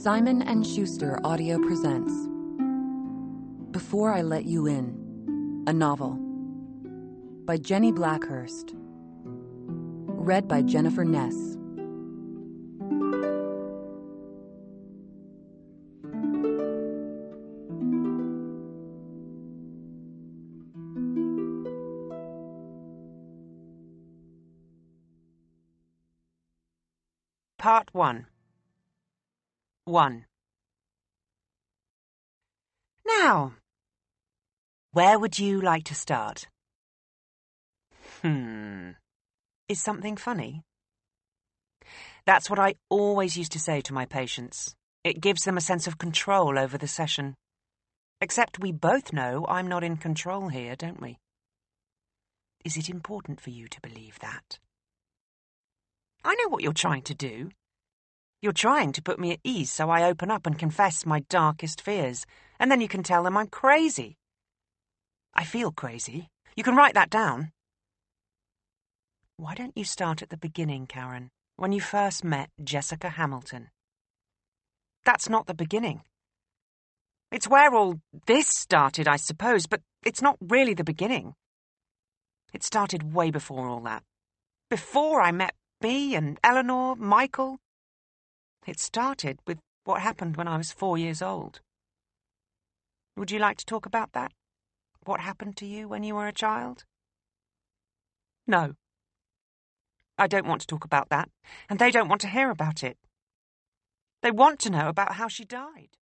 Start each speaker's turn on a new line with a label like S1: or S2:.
S1: Simon & Schuster Audio presents Before I Let You In, a novel by Jenny Blackhurst. Read by Jennifer Ness.
S2: Part 1. 1. Now, where would you like to start? Is something funny? That's what I always used to say to my patients. It gives them a sense of control over the session. Except we both know I'm not in control here, don't we? Is it important for you to believe that? I know what you're trying to do. You're trying to put me at ease so I open up and confess my darkest fears, and then you can tell them I'm crazy. I feel crazy. You can write that down. Why don't you start at the beginning, Karen, when you first met Jessica Hamilton? That's not the beginning. It's where all this started, I suppose, but it's not really the beginning. It started way before all that. Before I met Bea and Eleanor, Michael. It started with what happened when I was 4 years old. Would you like to talk about that? What happened to you when you were a child? No. I don't want to talk about that, and they don't want to hear about it. They want to know about how she died.